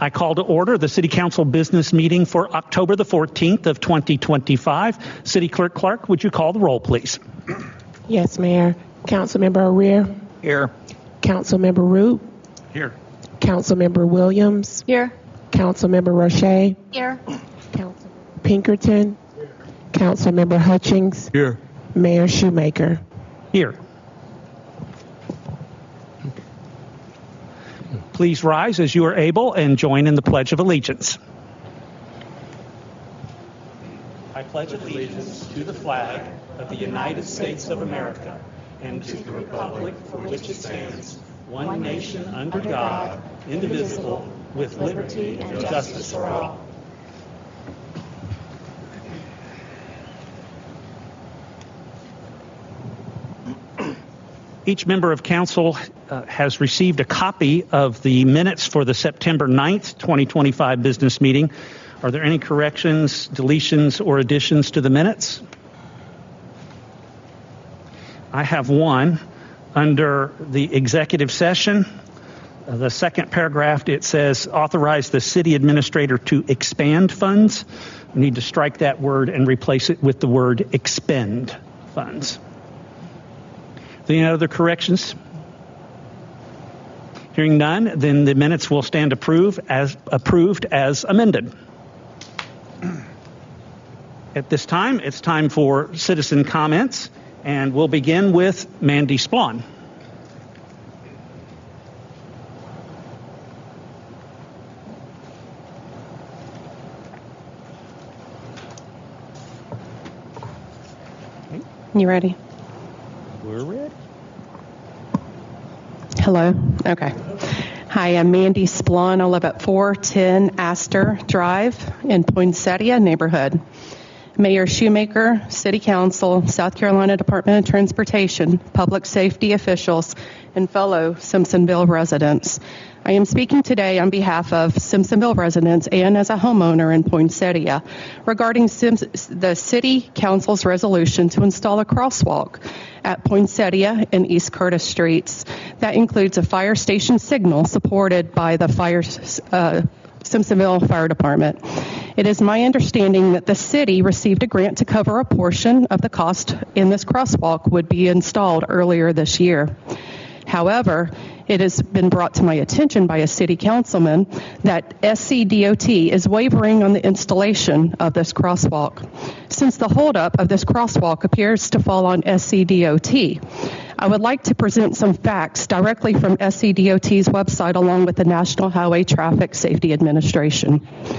I call to order the City Council business meeting for October the 14th of 2025. City Clerk Clark, would you call the roll, please? Yes, Mayor. Councilmember O'Rear. Here. Councilmember Root. Here. Councilmember Williams. Here. Councilmember Roche. Here. Councilmember Pinkerton. Councilmember Hutchings. Here. Mayor Shoemaker. Here. Please rise as you are able and join in the Pledge of Allegiance. I pledge allegiance to the flag of the United States of America and to the republic for which it stands, one nation under God, indivisible, with liberty and justice for all. Each member of council has received a copy of the minutes for the September 9th, 2025 business meeting. Are there any corrections, deletions, or additions to the minutes? I have one. Under the executive session, the second paragraph, it says authorize the city administrator to expand funds. We need to strike that word and replace it with the word expend funds. Any other corrections? Hearing none, then the minutes will stand approved as amended. At this time, it's time for citizen comments, and we'll begin with Mandy Splon. You ready? We're ready. Hello. Okay. Hi, I'm Mandy Splon. I live at 410 Astor Drive in Poinsettia neighborhood. Mayor Shoemaker, City Council, South Carolina Department of Transportation, public safety officials, and fellow Simpsonville residents. I am speaking today on behalf of Simpsonville residents and as a homeowner in Poinsettia regarding the City Council's resolution to install a crosswalk at Poinsettia and East Curtis Streets. That includes a fire station signal supported by the Simpsonville Fire Department. It is my understanding that the city received a grant to cover a portion of the cost in this crosswalk would be installed earlier this year. However, it has been brought to my attention by a city councilman that SCDOT is wavering on the installation of this crosswalk. Since the holdup of this crosswalk appears to fall on SCDOT, I would like to present some facts directly from SCDOT's website along with the National Highway Traffic Safety Administration.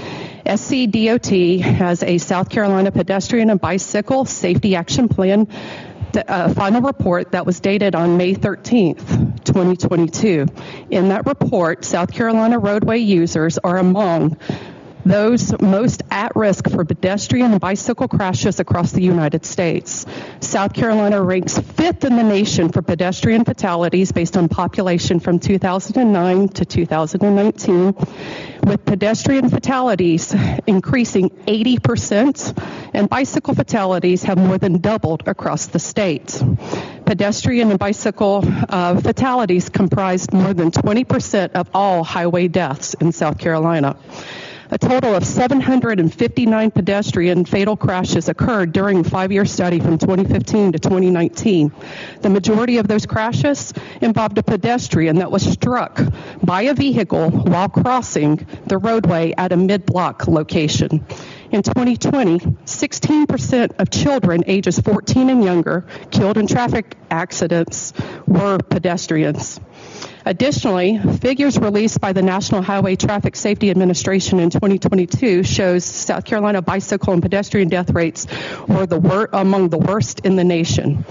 SCDOT has a South Carolina Pedestrian and Bicycle Safety Action Plan final report that was dated on May 13th, 2022. In that report, South Carolina roadway users are among those most at risk for pedestrian and bicycle crashes across the United States. South Carolina ranks 5th in the nation for pedestrian fatalities based on population from 2009 to 2019, with pedestrian fatalities increasing 80%, and bicycle fatalities have more than doubled across the state. Pedestrian and bicycle fatalities comprised more than 20% of all highway deaths in South Carolina. A total of 759 pedestrian fatal crashes occurred during a 5-year study from 2015 to 2019. The majority of those crashes involved a pedestrian that was struck by a vehicle while crossing the roadway at a mid-block location. In 2020, 16% of children ages 14 and younger killed in traffic accidents were pedestrians. Additionally, figures released by the National Highway Traffic Safety Administration in 2022 shows South Carolina bicycle and pedestrian death rates were among the worst in the nation.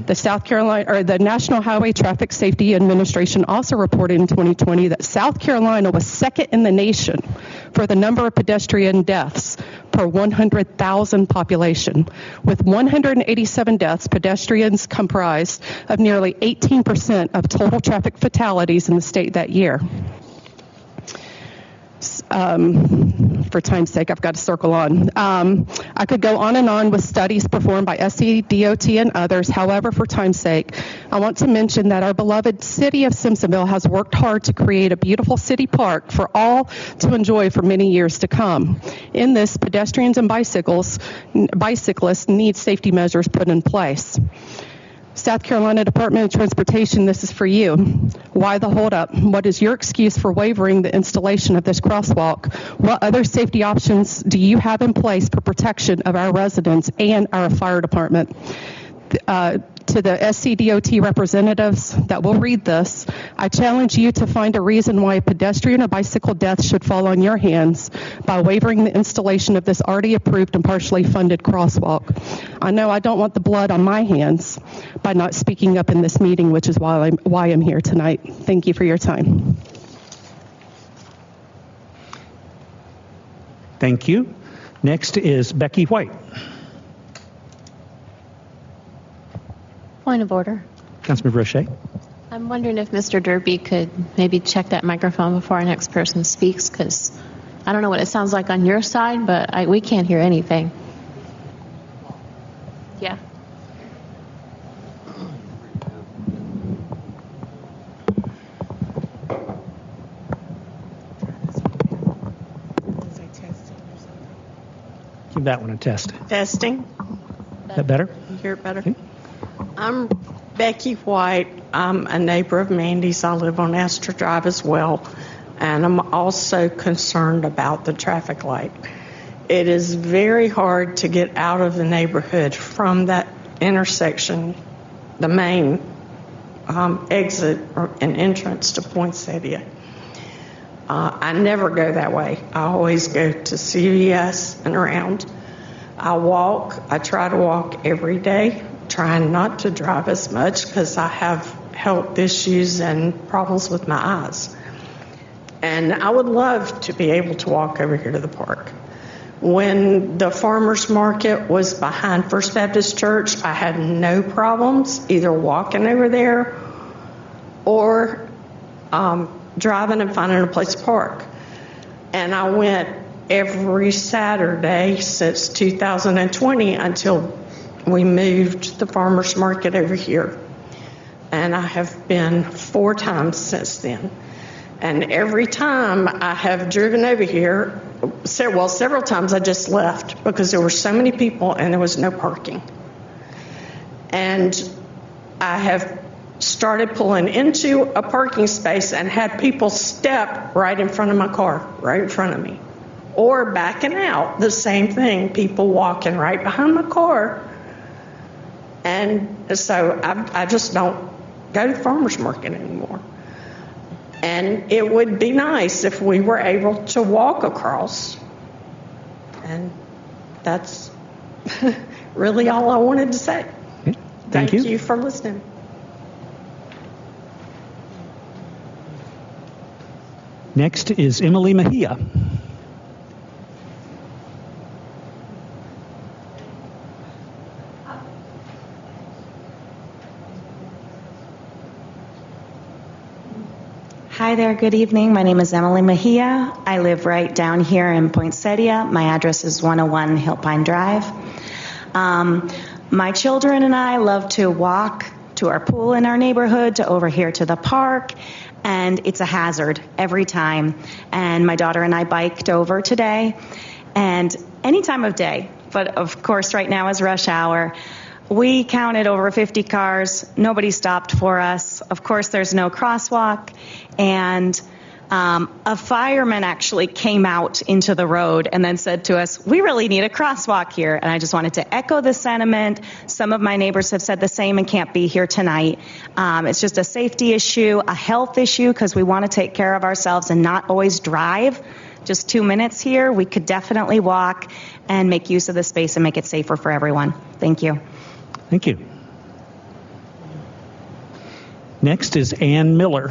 The National Highway Traffic Safety Administration also reported in 2020 that South Carolina was second in the nation for the number of pedestrian deaths per 100,000 population. With 187 deaths, pedestrians comprised of nearly 18% of total traffic fatalities in the state that year. For time's sake, I've got to circle on. I could go on and on with studies performed by SCDOT and others. However, for time's sake, I want to mention that our beloved city of Simpsonville has worked hard to create a beautiful city park for all to enjoy for many years to come. In this, pedestrians and bicyclists need safety measures put in place. South Carolina Department of Transportation, this is for you. Why the holdup? What is your excuse for waiving the installation of this crosswalk? What other safety options do you have in place for protection of our residents and our fire department? To the SCDOT representatives that will read this, I challenge you to find a reason why a pedestrian or bicycle death should fall on your hands by waiving the installation of this already approved and partially funded crosswalk. I know I don't want the blood on my hands by not speaking up in this meeting, which is why I'm here tonight. Thank you for your time. Thank you. Next is Becky White. Point of order. Councilmember Roche. I'm wondering if Mr. Derby could maybe check that microphone before our next person speaks, because I don't know what it sounds like on your side, but we can't hear anything. Yeah. Give that one a test. Testing. Is that better? You hear it better? Okay. I'm Becky White. I'm a neighbor of Mandy's. I live on Astor Drive as well. And I'm also concerned about the traffic light. It is very hard to get out of the neighborhood from that intersection, the main exit and entrance to Poinsettia. I never go that way. I always go to CVS and around. I try to walk every day, trying not to drive as much because I have health issues and problems with my eyes. And I would love to be able to walk over here to the park. When the farmers market was behind First Baptist Church, I had no problems either walking over there or driving and finding a place to park. And I went every Saturday since 2020 until we moved the farmers market over here. And I have been 4 times since then. And every time I have driven over here, several times I just left because there were so many people and there was no parking. And I have started pulling into a parking space and had people step right in front of my car, right in front of me. Or backing out, the same thing, people walking right behind my car. And so I just don't go to the farmer's market anymore. And it would be nice if we were able to walk across. And that's really all I wanted to say. Okay. Thank you for listening. Next is Emily Mejia. Hi there, good evening. My name is Emily Mejia. I live right down here in Poinsettia. My address is 101 Hillpine Drive. My children and I love to walk to our pool in our neighborhood, to over here to the park, and it's a hazard every time. And my daughter and I biked over today, and any time of day, but of course right now is rush hour. We counted over 50 cars. Nobody stopped for us. Of course, there's no crosswalk. And a fireman actually came out into the road and then said to us, we really need a crosswalk here. And I just wanted to echo the sentiment. Some of my neighbors have said the same and can't be here tonight. It's just a safety issue, a health issue, because we want to take care of ourselves and not always drive. Just 2 minutes here. We could definitely walk and make use of the space and make it safer for everyone. Thank you. Thank you. Next is Ann Miller.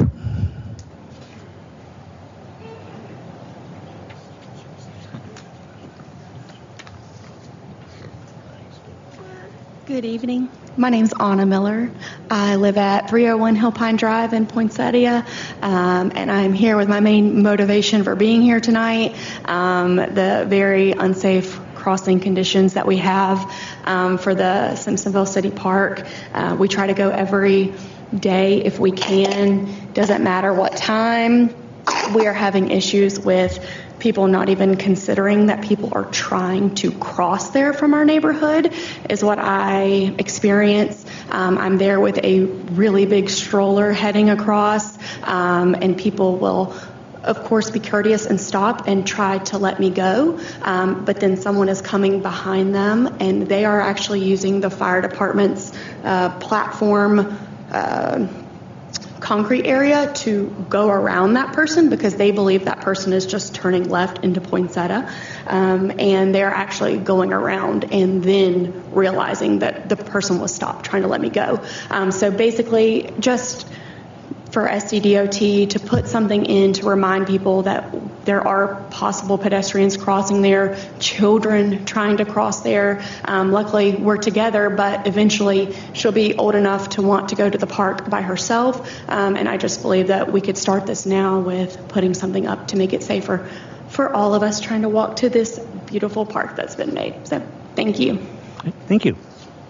Good evening. My name's Anna Miller. I live at 301 Hillpine Drive in Poinsettia, and I'm here with my main motivation for being here tonight, the very unsafe crossing conditions that we have for the Simpsonville City Park. We try to go every day if we can. Doesn't matter what time. We are having issues with people not even considering that people are trying to cross there from our neighborhood is what I experience. I'm there with a really big stroller heading across, and people will, of course, be courteous and stop and try to let me go. But then someone is coming behind them, and they are actually using the fire department's platform concrete area to go around that person because they believe that person is just turning left into Poinsettia, and they're actually going around and then realizing that the person was stopped trying to let me go. So basically just for SCDOT to put something in to remind people that there are possible pedestrians crossing there, children trying to cross there. Luckily, we're together, but eventually she'll be old enough to want to go to the park by herself. And I just believe that we could start this now with putting something up to make it safer for all of us trying to walk to this beautiful park that's been made. So thank you. Thank you.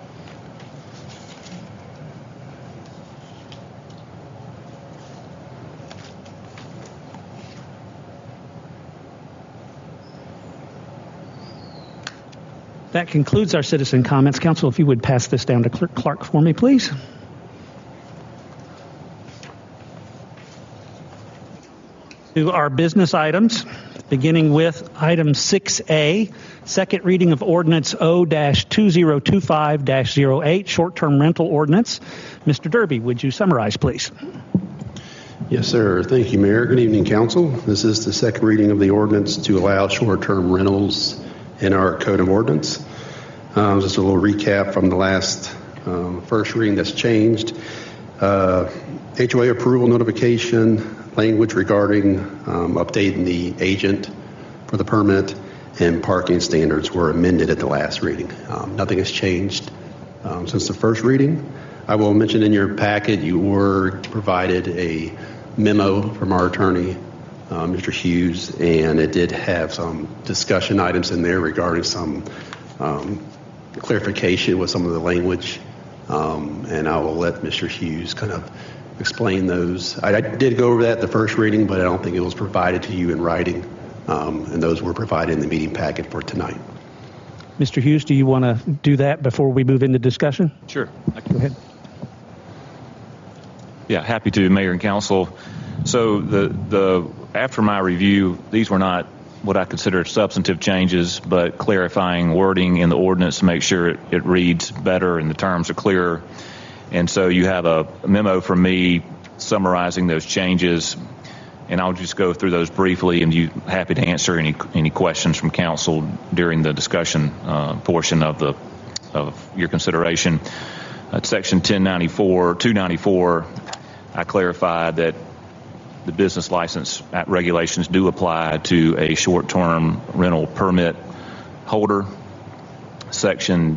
That concludes our citizen comments. Council, if you would pass this down to Clerk Clark for me, please. To our business items, beginning with item 6A, second reading of ordinance O-2025-08, short-term rental ordinance. Mr. Derby, would you summarize, please? Yes, sir. Thank you, Mayor. Good evening, Council. This is the second reading of the ordinance to allow short-term rentals in our Code of Ordinance. Just a little recap from the last first reading that's changed. HOA approval notification, language regarding updating the agent for the permit, and parking standards were amended at the last reading. Nothing has changed since the first reading. I will mention in your packet you were provided a memo from our attorney, Mr. Hughes, and it did have some discussion items in there regarding some clarification with some of the language, and I will let Mr. Hughes kind of explain those. I did go over that the first reading, but I don't think it was provided to you in writing, and those were provided in the meeting packet for tonight. Mr. Hughes, do you want to do that before we move into discussion? Sure. Go ahead. Yeah, happy to, Mayor and Council. So the after my review, these were not what I consider substantive changes, but clarifying wording in the ordinance to make sure it reads better and the terms are clearer. And so you have a memo from me summarizing those changes, and I'll just go through those briefly, and you're happy to answer any questions from Council during the discussion portion of your consideration. At Section 294, I clarified that the business license regulations do apply to a short-term rental permit holder. Section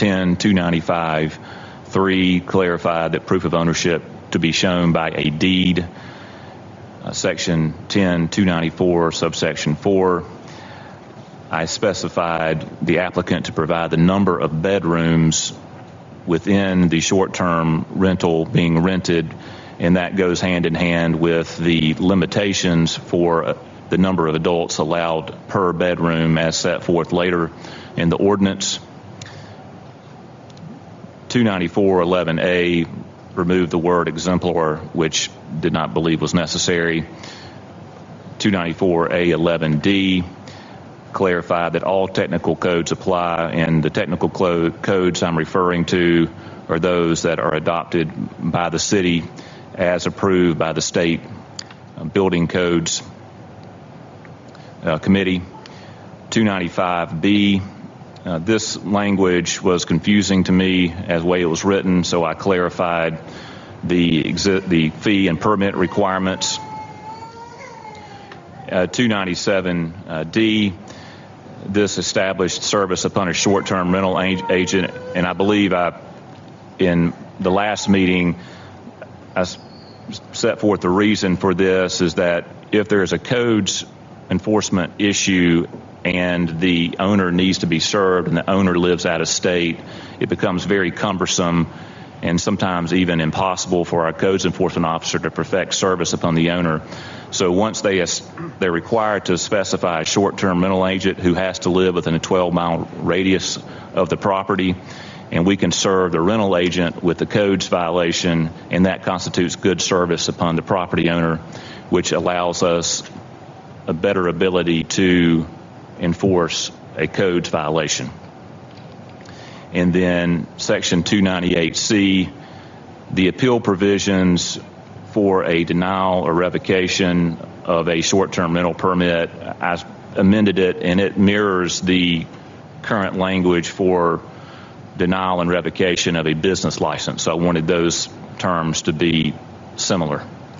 10-295-3 clarified that proof of ownership to be shown by a deed. Section 10-294, subsection 4, I specified the applicant to provide the number of bedrooms within the short-term rental being rented, and that goes hand in hand with the limitations for the number of adults allowed per bedroom as set forth later in the ordinance. 294.11a removed the word exemplar, which did not believe was necessary. 294a11d clarified that all technical codes apply, and the technical codes I'm referring to are those that are adopted by the city as approved by the state building codes committee. 295b, this language was confusing to me as the way it was written, so I clarified the fee and permit requirements. 297d, this established service upon a short-term rental agent, and I believe I in the last meeting, I set forth the reason for this is that if there is a codes enforcement issue and the owner needs to be served and the owner lives out of state, it becomes very cumbersome and sometimes even impossible for our codes enforcement officer to perfect service upon the owner. So once they're required to specify a short-term rental agent who has to live within a 12-mile radius of the property, and we can serve the rental agent with the codes violation, and that constitutes good service upon the property owner, which allows us a better ability to enforce a codes violation. And then Section 298C, the appeal provisions for a denial or revocation of a short-term rental permit, I amended it, and it mirrors the current language for denial and revocation of a business license. So I wanted those terms to be similar.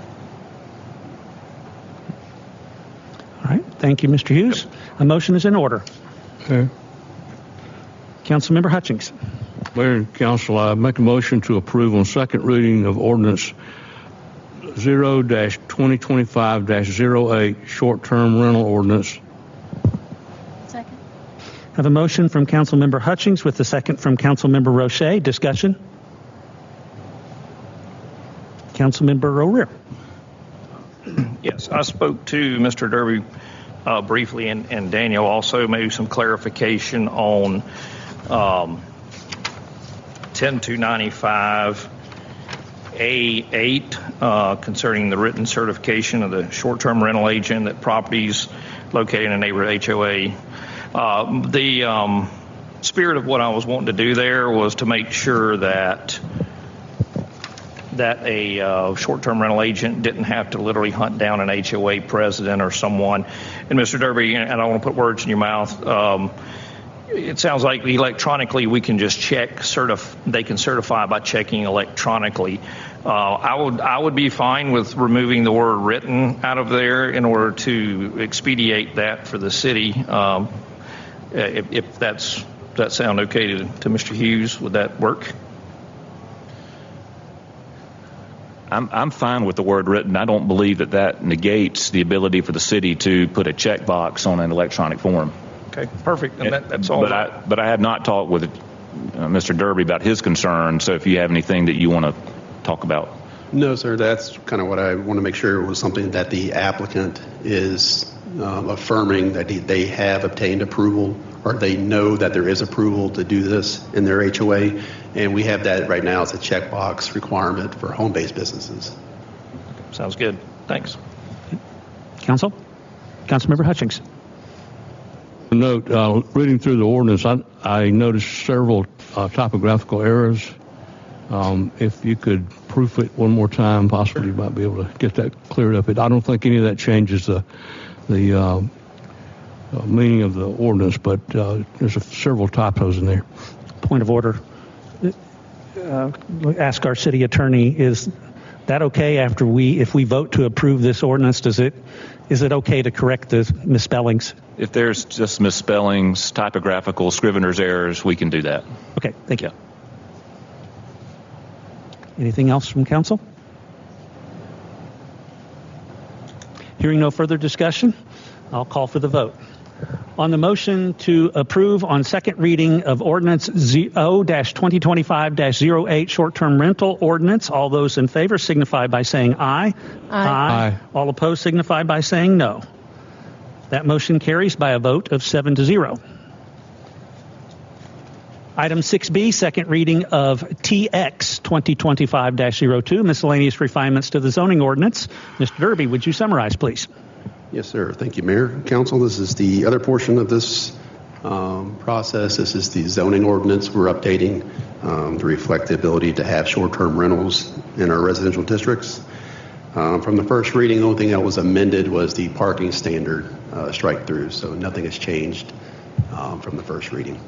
All right. Thank you, Mr. Hughes. A motion is in order. Okay. Councilmember Hutchings. Mayor and Council, I make a motion to approve on second reading of ordinance 0-2025-08 short-term rental ordinance. Second. I have a motion from Councilmember Hutchings with a second from Councilmember Roche. Discussion? Councilmember O'Rear. Yes, I spoke to Mr. Derby briefly, and Daniel also, maybe some clarification on 10295A8 concerning the written certification of the short-term rental agent that properties located in a neighborhood HOA. The spirit of what I was wanting to do there was to make sure that a short-term rental agent didn't have to literally hunt down an HOA president or someone. And Mr. Derby, and I don't want to put words in your mouth, it sounds like electronically we can just check, they can certify by checking electronically. I would be fine with removing the word written out of there in order to expedite that for the city. If does that sound okay to Mr. Hughes? Would that work? I'm fine with the word written. I don't believe that negates the ability for the city to put a checkbox on an electronic form. Okay, perfect. And that's all. But I have not talked with Mr. Derby about his concerns. So if you have anything that you want to talk about. No, sir. That's kind of what I want to make sure was something that the applicant is affirming that they have obtained approval, or they know that there is approval to do this in their HOA. And we have that right now as a checkbox requirement for home-based businesses. Sounds good. Thanks. Councilmember Hutchings. Note, reading through the ordinance, I noticed several typographical errors. If you could proof it one more time, possibly you might be able to get that cleared up. I don't think any of that changes the meaning of the ordinance, but there's several typos in there. Point of order. Ask our city attorney, is that okay if we vote to approve this ordinance? Is it okay to correct the misspellings? If there's just misspellings, typographical, scrivener's errors, we can do that. Okay, thank you. Anything else from council? Hearing no further discussion, I'll call for the vote. On the motion to approve on second reading of ordinance 0-2025-08 short-term rental ordinance, all those in favor signify by saying aye. Aye. All opposed signify by saying no. That motion carries by a vote of 7-0. Item 6B, second reading of TX 2025-02, miscellaneous refinements to the zoning ordinance. Mr. Derby, would you summarize, please? Yes, sir. Thank you, Mayor. Council, this is the other portion of this process. This is the zoning ordinance we're updating to reflect the ability to have short-term rentals in our residential districts. From the first reading, the only thing that was amended was the parking standard strike-through, so nothing has changed from the first reading.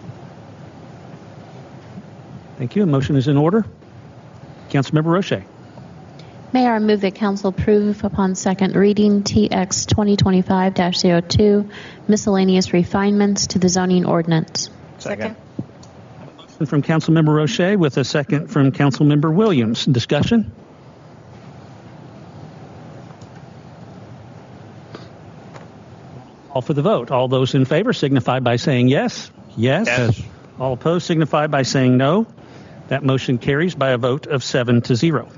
Thank you. A motion is in order. Councilmember Roche. Mayor, I move that council approve upon second reading TX 2025-02 miscellaneous refinements to the zoning ordinance. Second. From Councilmember Roche with a second from Councilmember Williams. Discussion? Call for the vote. All those in favor signify by saying yes. Yes. Yes. All opposed signify by saying no. That motion carries by a vote of 7-0.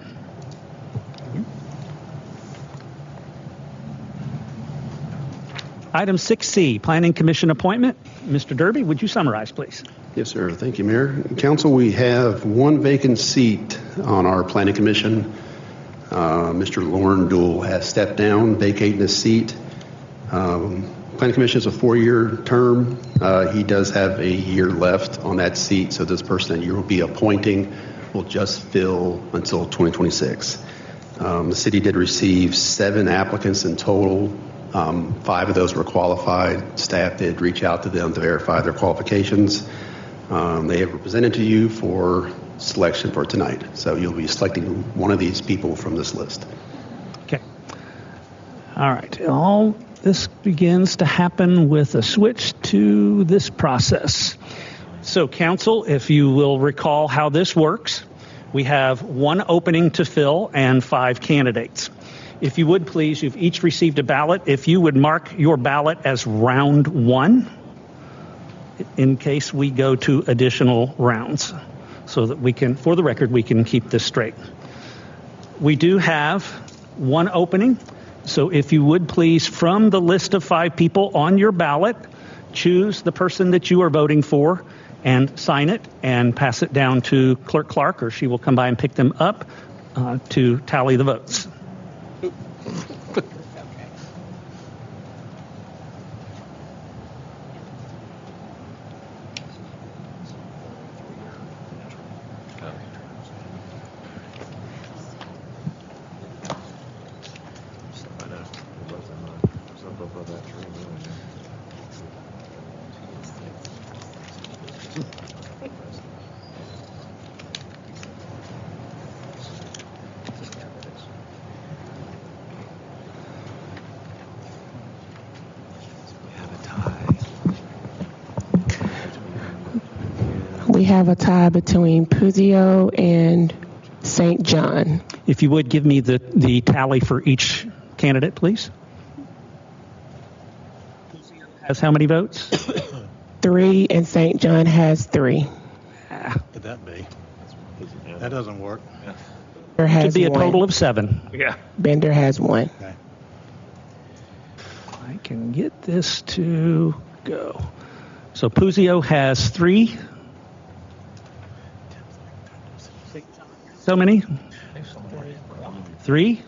Item 6C, Planning Commission appointment. Mr. Derby, would you summarize, please? Yes, sir. Thank you, Mayor. Council, we have one vacant seat on our Planning Commission. Mr. Lauren Dool has stepped down, vacating his seat. Planning Commission is a 4-year term. He does have a year left on that seat, so this person that you will be appointing will just fill until 2026. The city did receive 7 applicants in total. 5 of those were qualified. Staff did reach out to them to verify their qualifications. They have presented to you for selection for tonight. So you'll be selecting one of these people from this list. Okay. All right. All this begins to happen with a switch to this process. So, Council, if you will recall how this works, we have 1 opening to fill and 5 candidates. If you would please, you've each received a ballot. If you would mark your ballot as round 1 in case we go to additional rounds so that we can, for the record, we can keep this straight. We do have 1 opening. So if you would please, from the list of 5 people on your ballot, choose the person that you are voting for and sign it and pass it down to Clerk Clark, or she will come by and pick them up to tally the votes. We have a tie between Puzio and St. John. If you would give me the tally for each candidate, please. Has how many votes? 3, and St. John has 3. Could that be? That doesn't work. Bender has Could be a 1. total of 7. Yeah. Bender has 1. Okay. I can get this to go. So Puzio has 3. So many? 3?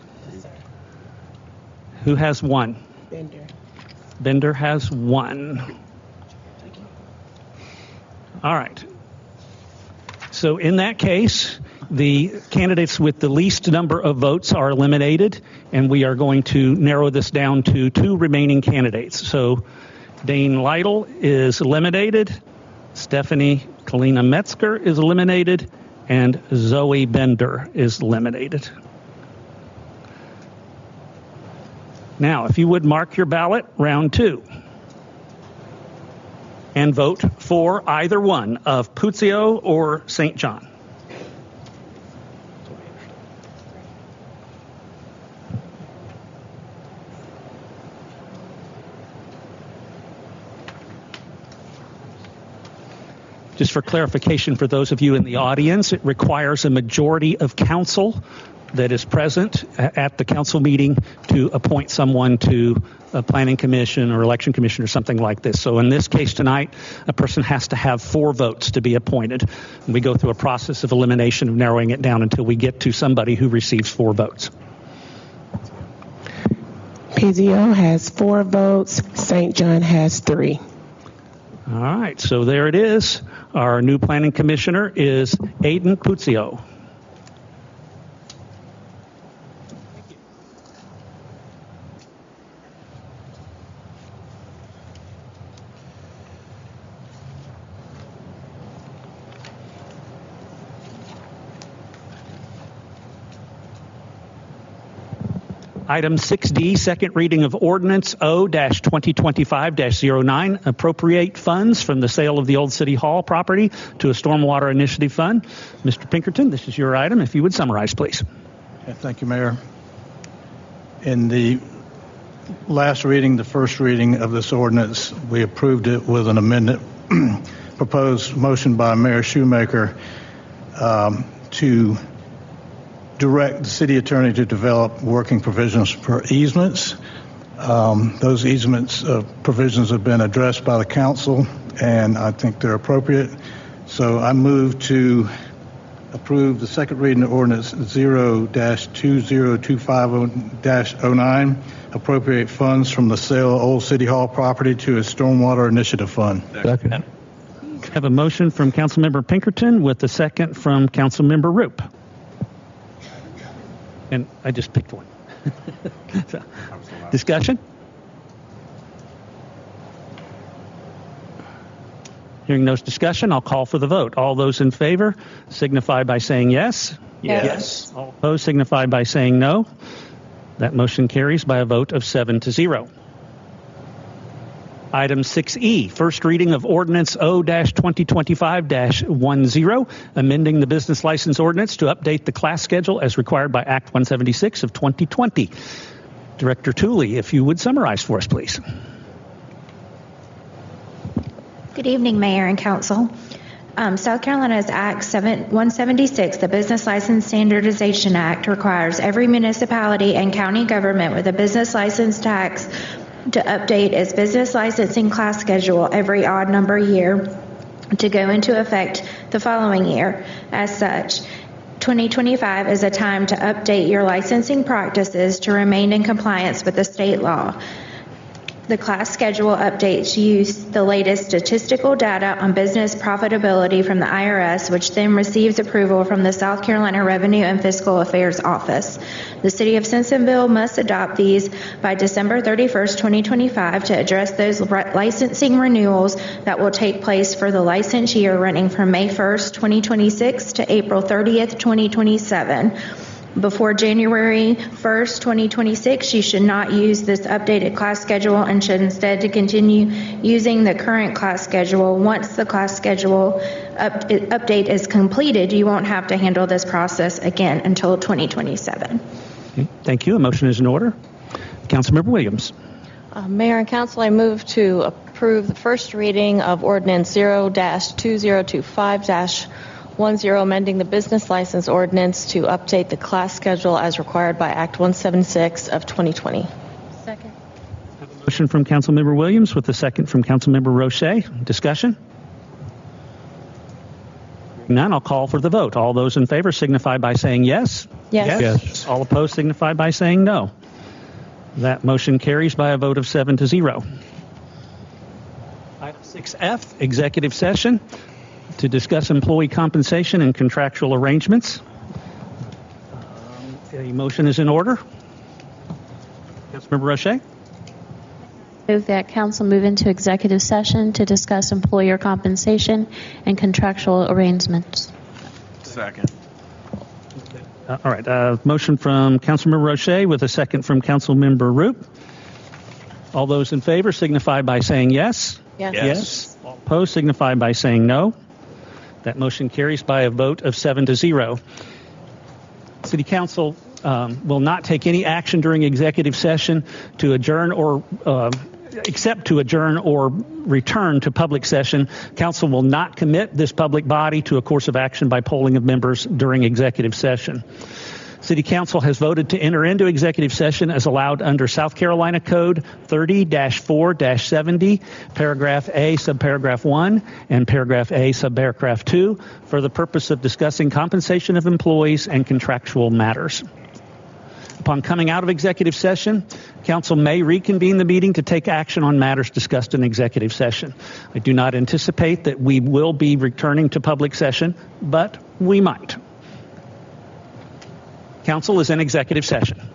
Who has 1? Bender. Bender has 1. All right. So in that case, the candidates with the least number of votes are eliminated, and we are going to narrow this down to 2 remaining candidates. So Dane Lytle is eliminated, Stephanie Kalina Metzger is eliminated, and Zoe Bender is eliminated. Now, if you would mark your ballot, round 2, and vote for either one of Puzio or St. John. Just for clarification for those of you in the audience, it requires a majority of council that is present at the council meeting to appoint someone to a planning commission or election commission or something like this. So in this case tonight, a person has to have 4 votes to be appointed. And we go through a process of elimination of narrowing it down until we get to somebody who receives 4 votes. Puzio has 4 votes. St. John has 3. All right, so there it is. Our new planning commissioner is Aiden Puzio. Item 6D, second reading of ordinance O-2025-09, appropriate funds from the sale of the old City Hall property to a stormwater initiative fund. Mr. Pinkerton, this is your item. If you would summarize, please. Thank you, Mayor. In the last reading, the first reading of this ordinance, we approved it with an amendment proposed motion by Mayor Shoemaker to direct the city attorney to develop working provisions for easements. Those easements provisions have been addressed by the council, and I think they're appropriate. So I move to approve the second reading of ordinance 0-2025-09, appropriate funds from the sale of old City Hall property to a stormwater initiative fund. Second. I have a motion from Councilmember Pinkerton with a second from Councilmember Roop. And I just picked one. So, discussion? Hearing no discussion, I'll call for the vote. All those in favor signify by saying yes. Yes. All opposed signify by saying no. That motion carries by a vote of 7-0. Item 6E, first reading of ordinance O-2025-10, amending the business license ordinance to update the class schedule as required by Act 176 of 2020. Director Tooley, if you would summarize for us, please. Good evening, Mayor and Council. South Carolina's Act 176, the Business License Standardization Act, requires every municipality and county government with a business license tax to update its business licensing class schedule every odd number year to go into effect the following year. As such, 2025 is a time to update your licensing practices to remain in compliance with the state law. The class schedule updates use the latest statistical data on business profitability from the IRS, which then receives approval from the South Carolina Revenue and Fiscal Affairs Office. The City of Simpsonville must adopt these by December 31st, 2025 to address those licensing renewals that will take place for the license year running from May 1st, 2026 to April 30th, 2027. Before January 1st, 2026, you should not use this updated class schedule and should instead to continue using the current class schedule. Once the class schedule update is completed, you won't have to handle this process again until 2027. Okay, thank you. A motion is in order. Councilmember Williams. Mayor and Council, I move to approve the first reading of Ordinance 0-2025-10, amending the business license ordinance to update the class schedule as required by Act 176 of 2020. Second. I have a motion from Councilmember Williams with a second from Councilmember Roche. Discussion? None. I'll call for the vote. All those in favor signify by saying yes. Yes. Yes. All opposed signify by saying no. That motion carries by a vote of 7-0. Item 6F, executive session to discuss employee compensation and contractual arrangements. A motion is in order. Councilmember Roche. Move that council move into executive session to discuss employer compensation and contractual arrangements. Second. All right. Motion from Councilmember Roche with a second from Councilmember Roop. All those in favor signify by saying yes. Yes. Yes. All opposed signify by saying no. That motion carries by a vote of 7-0. City Council will not take any action during executive session to adjourn or except to adjourn or return to public session. Council will not commit this public body to a course of action by polling of members during executive session. City Council has voted to enter into executive session as allowed under South Carolina Code 30-4-70, paragraph A, subparagraph 1, and paragraph A, subparagraph 2, for the purpose of discussing compensation of employees and contractual matters. Upon coming out of executive session, Council may reconvene the meeting to take action on matters discussed in executive session. I do not anticipate that we will be returning to public session, but we might. Council is in executive session.